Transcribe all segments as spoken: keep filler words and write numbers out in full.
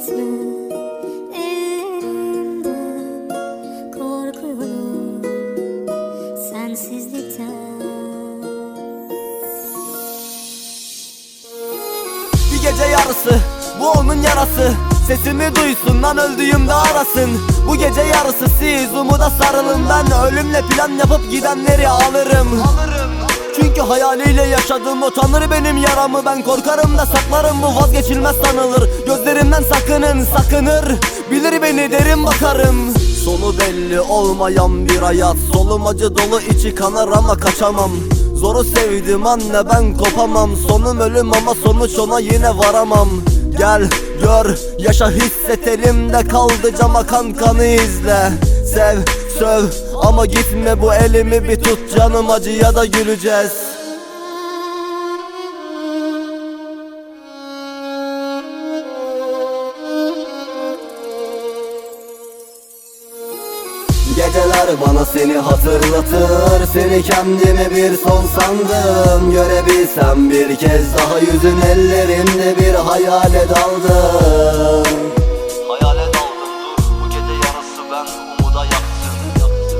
gitme elimden, korkuyorum sensizlikten. Bir gece yarısı bu onun yarası, sesimi duysun lan öldüğümde arasın. Bu gece yarısı siz umuda sarılın, ben ölümle plan yapıp gidenleri alırım. Çünkü hayaliyle yaşadığım o tanır benim yaramı. Ben korkarım da saklarım, bu vazgeçilmez sanılır. Gözlerimden sakının, sakınır, bilir beni derin bakarım. Sonu belli olmayan bir hayat, solum acı dolu içi kanar ama kaçamam. Zoru sevdim anne ben kopamam, sonum ölüm ama sonuç ona yine varamam. Gel gör yaşa hisset, elimde kaldı cama kan kanı izle. Sev söv ama gitme, bu elimi bir tut, canım acıya da güleceğiz. Geceler bana seni hatırlatır, seni kendime bir son sandım. Görebilsem bir kez daha yüzün, ellerimde bir hayale daldım. Hayale daldım dur, bu gece yarısı ben umuda yaktım, yaktım.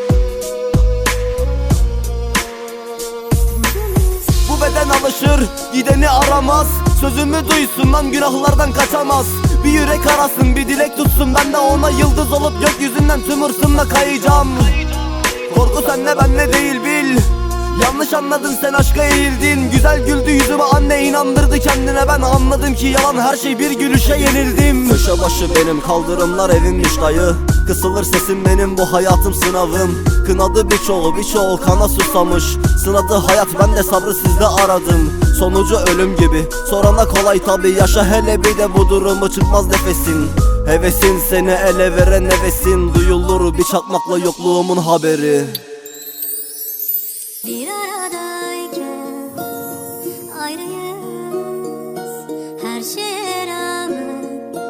Bu beden alışır, gideni aramaz. Sözümü duysun lan, günahlardan kaçamaz. Bir yürek arasın, bir dilek tutsun, ben de ona yıldız olup gökyüzünden tüm hırsımla kayacağım. Korku senle benle değil bil, yanlış anladın sen aşka eğildin. Güzel güldü yüzüme anne, inandırdı kendine, ben anladım ki yalan her şey, bir gülüşe yenildim. Köşe başı benim, kaldırımlar evimmiş dayı. Kısılır sesim benim, bu hayatım sınavım. Kınadı birçoğu, birçoğu kana susamış. Sınadı hayat, ben de sabrı sizde aradım. Sonucu ölüm gibi, sorana kolay tabi. Yaşa hele bir de bu durumu, çıkmaz nefesin. Hevesin seni ele veren hevesin, duyulur bir çakmakla yokluğumun haberi. Bir aradayken ayrıyız, her şeye rağmen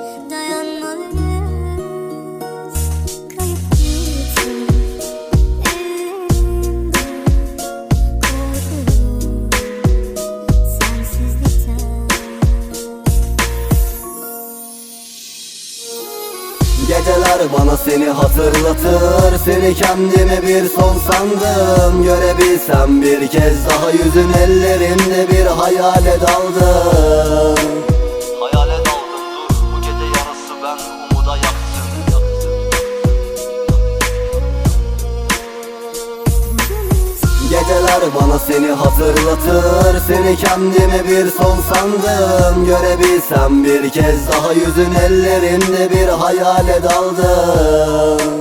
dayanmalıyız. Kayıp gitsin elimden, korkuyorum sensizlikten. Geceler bana seni hatırlatır, seni kendime bir son sandım. Görebilsem bir kez daha yüzün, ellerimde bir hayale daldım. Hayale daldım dur, bu gece yarısı ben umuda yaktım, yaktım. Geceler bana seni hatırlatır, seni kendime bir son sandım. Görebilsem bir kez daha yüzün, ellerimde bir hayale daldım.